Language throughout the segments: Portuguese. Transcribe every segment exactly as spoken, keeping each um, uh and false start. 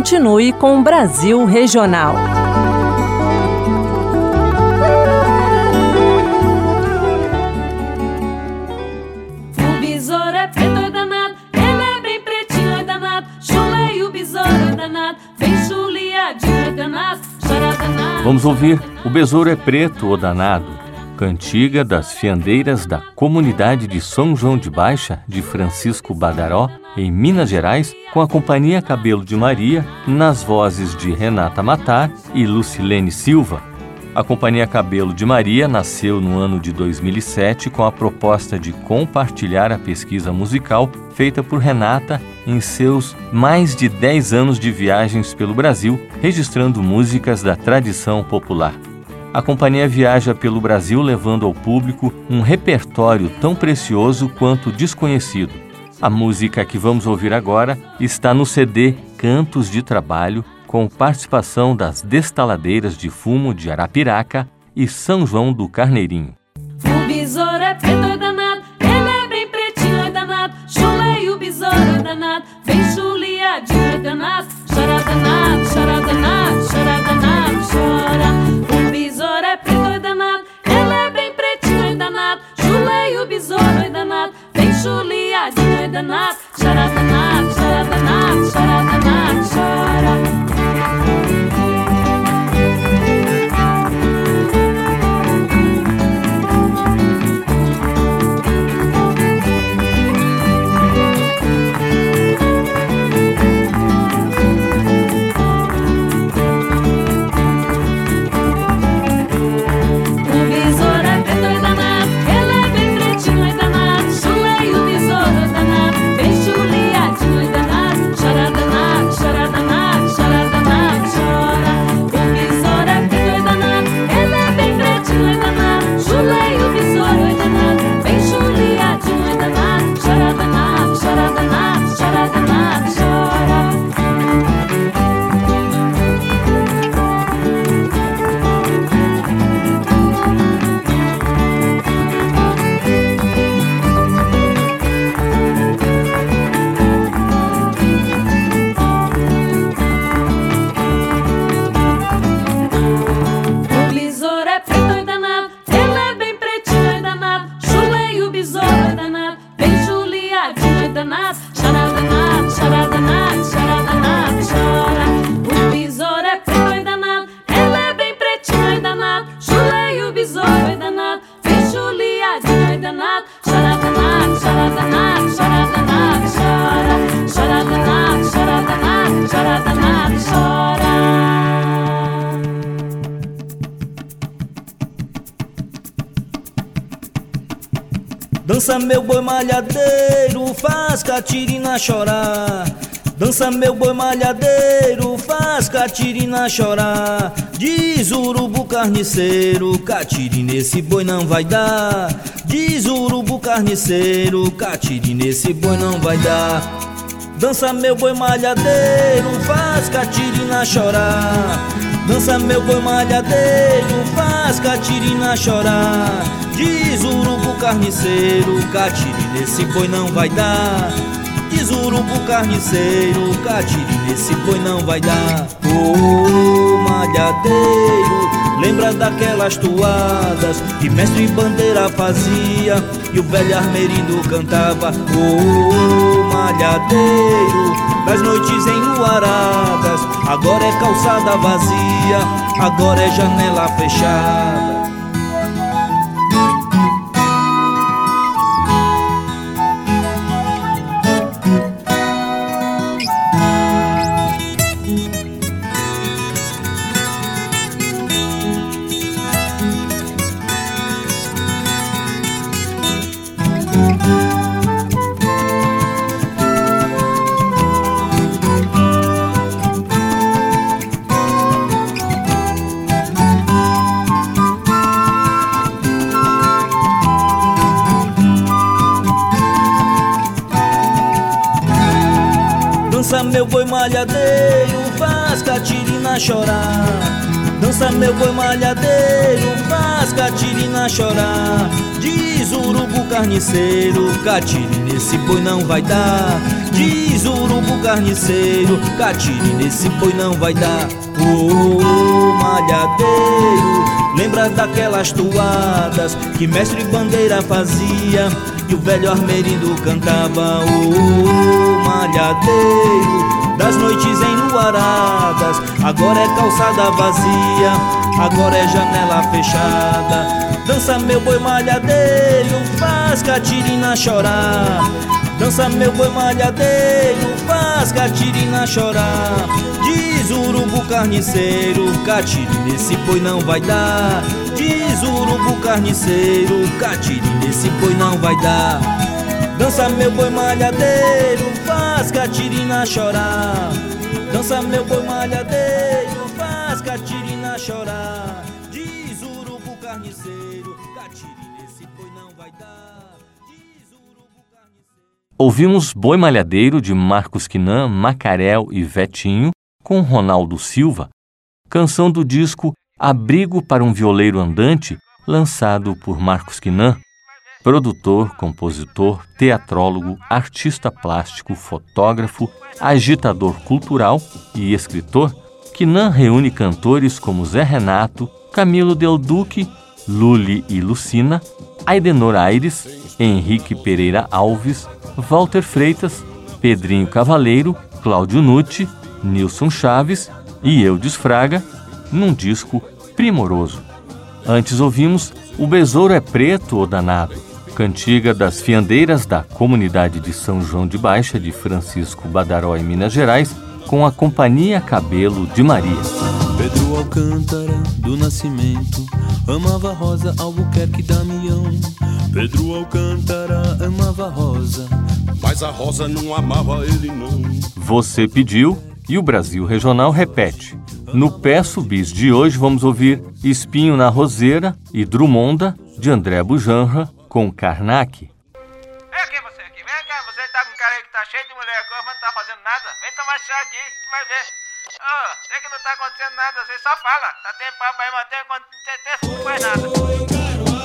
continue com o Brasil Regional. O besouro é preto e danado, ele é bem pretinho e danado. Chulei o besouro é danado, vem chuliadinho e danado, chora danado. Vamos ouvir O Besouro é Preto, o Danado, cantiga das fiandeiras da comunidade de São João de Baixa, de Francisco Badaró, em Minas Gerais, com a Companhia Cabelo de Maria, nas vozes de Renata Matar e Lucilene Silva. A Companhia Cabelo de Maria nasceu no ano de dois mil e sete com a proposta de compartilhar a pesquisa musical feita por Renata em seus mais de dez anos de viagens pelo Brasil, registrando músicas da tradição popular. A companhia viaja pelo Brasil levando ao público um repertório tão precioso quanto desconhecido. A música que vamos ouvir agora está no C D Cantos de Trabalho, com participação das Destaladeiras de Fumo de Arapiraca e São João do Carneirinho. O besouro é preto e danado, ele é bem pretinho e danado. Chulei o besouro é danado, vem chuliadinho e danado, chora danado, chora danado, chora danado, chora. O besouro é preto e danado, ele é bem pretinho e danado. Chulei o besouro e danado, vem chuliadinho e danado, chora danado, chora danado, chora danado, chora. Dança meu boi malhadeiro, faz Catirina chorar. Dança meu boi malhadeiro, faz Catirina chorar. Diz o urubu carniceiro, Catirina esse boi não vai dar. Diz o urubu carniceiro, Catirina esse boi não vai dar. Dança meu boi malhadeiro, faz Catirina chorar. Dança meu boi malhadeiro, faz Catirina chorar. Diz o urubu carniceiro, Catirina esse boi não vai dar. Diz o urubu carniceiro, Catirina esse boi não vai dar. Ô malhadeiro, lembra daquelas toadas que mestre Bandeira fazia e o velho Armerindo cantava. Ô malhadeiro, das noites enluaradas, agora é calçada vazia, agora é janela fechada. Dança meu boi malhadeiro, faz Catirina chorar. Dança meu boi malhadeiro, faz Catirina chorar. Diz o urubu carniceiro, Catirina esse boi não vai dar. Diz o urubu carniceiro, catire nesse boi não vai dar. Ô malhadeiro, lembra daquelas toadas que mestre Bandeira fazia e o velho Armerindo cantava? Ô malhadeiro, das noites enluaradas, agora é calçada vazia, agora é janela fechada. Dança meu boi malhadeiro, faz Catirina chorar. Dança meu boi malhadeiro, faz Catirina chorar. Diz o urubu carniceiro, catire nesse boi não vai dar. Diz o urubu carniceiro, catire nesse boi não vai dar. Dança meu boi malhadeiro, faz Catirina chorar. Dança meu boi malhadeiro, faz Catirina chorar. Diz o urubu carniceiro, catire nesse boi não vai dar. Diz o urubu carniceiro. Ouvimos Boi Malhadeiro de Marcos Quinan, Macarel e Vetinho, com Ronaldo Silva, canção do disco Abrigo para um Violeiro Andante, lançado por Marcos Quinan, produtor, compositor, teatrólogo, artista plástico, fotógrafo, agitador cultural e escritor. Quinan reúne cantores como Zé Renato, Camilo Del Duque, Lully e Lucina, Aidenor Aires, Henrique Pereira Alves, Walter Freitas, Pedrinho Cavaleiro, Cláudio Nucci, Nilson Chaves e Eudes Fraga, num disco primoroso. Antes ouvimos O Besouro é Preto, ô Danado, cantiga das fiandeiras da comunidade de São João de Baixa de Francisco Badaró, em Minas Gerais, com a Companhia Cabelo de Maria. Pedro Alcântara do Nascimento amava Rosa Albuquerque Damião. Pedro Alcântara amava Rosa, mas a Rosa não amava ele não. Você pediu e o Brasil Regional repete. No Peço Bis de hoje vamos ouvir Espinho na Roseira e Drumonda, de André Bujanra, com Karnak. Vem aqui você aqui, vem cá, você tá com cara aí que tá cheio de mulher agora, mas não tá fazendo nada. Vem tomar chá aqui, tu vai ver. Ô, oh, sei que não tá acontecendo nada, você só fala. Tá tem papo aí, mas tem quando não faz nada.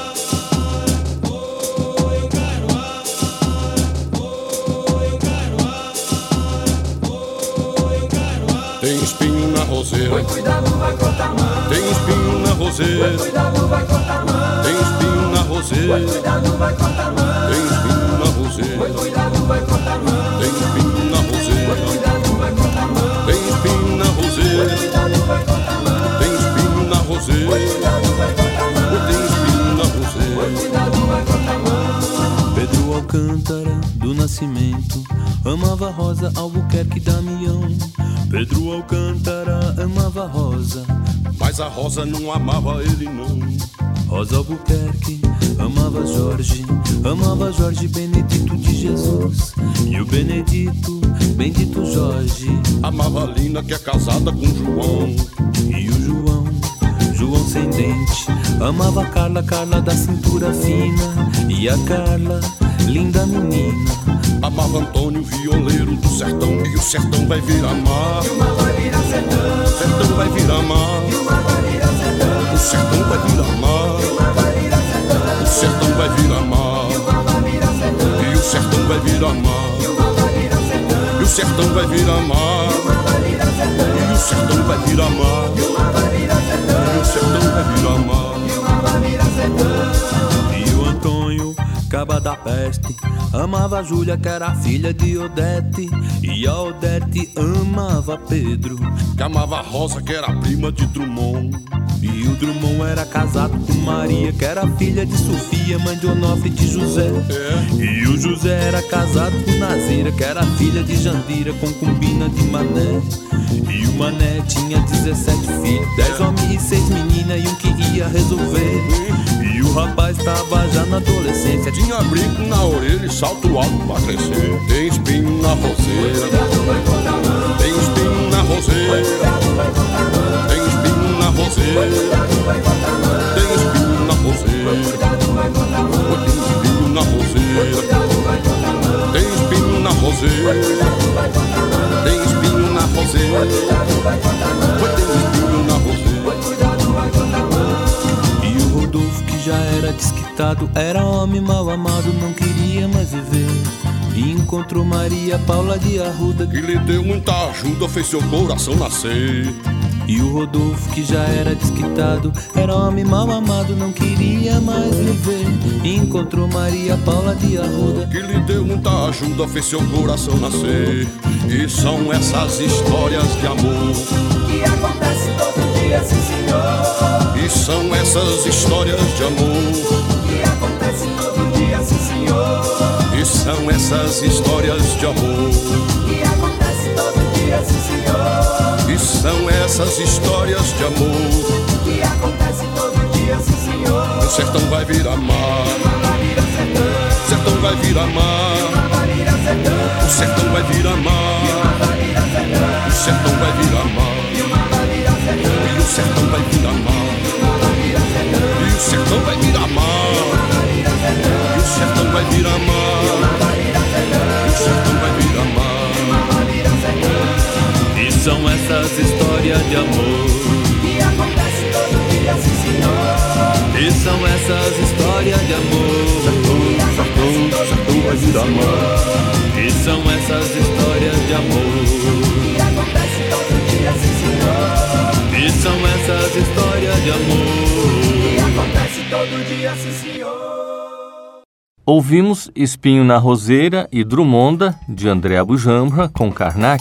Tem espinho na roseira, Oi, cuidado, vai cortar mão. tem espinho na roseira, Oi, cuidado, vai cortar mão. tem espinho na roseira, Oi, cuidado, vai cortar mão. tem espinho na roseira, Oi, cuidado, vai cortar mão. tem espinho na roseira, Oi, cuidado, vai cortar mão. tem espinho na roseira, Oi, cuidado, vai cortar mão. tem espinho na roseira, Oi, cuidado, vai cortar mão. tem espinho na roseira. Oi, cuidado, vai cortar mão. Pedro Alcântara do Nascimento amava Rosa Albuquerque Damião. Pedro Alcântara amava Rosa, Mas a Rosa não amava ele não. Rosa Albuquerque amava Jorge, amava Jorge Benedito de Jesus. E o Benedito, bendito Jorge, Amava a Lina que é casada com João. e o João, João sem dente, amava a Carla, Carla da cintura fina. E a Carla, linda menina, Amava Antônio, violeiro do sertão. E o sertão vai virar mar. E uma vai virar sertão. O sertão vai virar mar. E uma vai virar sertão. O sertão vai virar mar. E uma vai virar sertão. O sertão vai virar mar. E uma vai virar sertão. E o sertão vai virar mar. E uma vai virar sertão. E o sertão vai virar mar. E uma vai virar sertão. E o sertão vai virar mar. E uma vai virar sertão. E o sertão vai virar mar. E uma vai virar sertão. e o Antônio, caba da peste, amava a Júlia que era filha de Odete. E a Odete amava Pedro, Que amava a Rosa que era prima de Drummond. e o Drummond era casado com Maria, que era filha de Sofia, mãe de Onofre e de José. É. E o José era casado com Nazira, que era filha de Jandira, concubina de Mané. E o Mané tinha dezessete filhos, dez homens e seis meninas, e um que ia resolver. E o rapaz tava já na adolescência, Tinha brinco na orelha e salto alto pra crescer. Tem espinho na roseira. Cuidado, vai cortar mão. Tem espinho na roseira. Cuidado, vai cortar mão. Tem espinho na roseira. Cuidado, vai cortar mão. Tem espinho na roseira. Cuidado, vai cortar mão. Tem espinho na roseira. Cuidado, vai cortar mão. Tem espinho na roseira. Cuidado, vai cortar mão. Tem espinho na roseira. Cuidado, vai cortar mão. Tem espinho na roseira. Cuidado, vai cortar mão. e o Rodolfo, que já era desquitado, era homem mal amado, não queria mais viver. E encontrou Maria Paula de Arruda, que lhe deu muita ajuda, fez seu coração nascer. E o Rodolfo, que já era desquitado, era homem mal amado, não queria mais viver. E encontrou Maria Paula de Arruda, que lhe deu muita ajuda, fez seu coração nascer. E são essas histórias de amor que acontece todo dia, sim senhor. E são essas histórias de amor que acontece todo dia, sim senhor. E são essas histórias de amor que acontece todo dia, sim senhor. E são essas histórias de amor que acontece todo dia, sim senhor. O sertão vai virar mar, Vira sertão, o sertão vai virar mar, vira sertão, o sertão vai virar mar, vira sertão, o sertão vai virar mar, vira sertão, e o sertão vai virar mar, vira sertão, e o sertão vai virar mar, vira sertão, e o sertão vai virar mar, vira sertão, e o sertão vai virar mar. vira sertão. e são essas histórias de amor. Que acontece todo dia, sim senhor. E são essas histórias de amor. Sertão, sertão vai virar mar, E são essas histórias de amor. Que acontece todo dia, sim senhor. E são essas histórias de amor. Que acontece todo dia, sim senhor. Ouvimos Espinho na Roseira e Drumonda, de André Abujamra, com Karnak.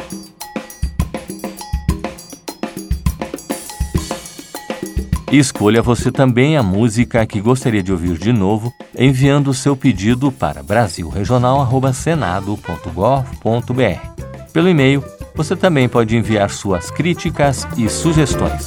Escolha você também a música que gostaria de ouvir de novo, enviando o seu pedido para brasil regional arroba senado ponto gov ponto br. Pelo e-mail, você também pode enviar suas críticas e sugestões.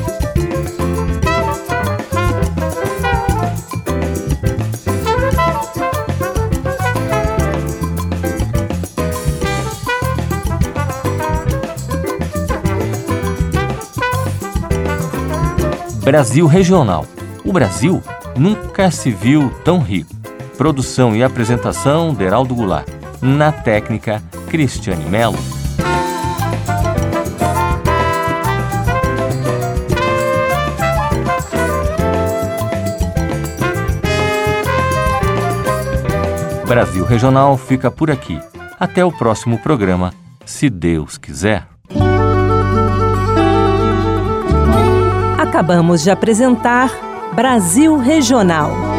Brasil Regional. O Brasil nunca se viu tão rico. Produção e apresentação, Deraldo Goulart. Na técnica, Cristiane Melo. Brasil Regional fica por aqui. Até o próximo programa, se Deus quiser. Acabamos de apresentar Brasil Regional.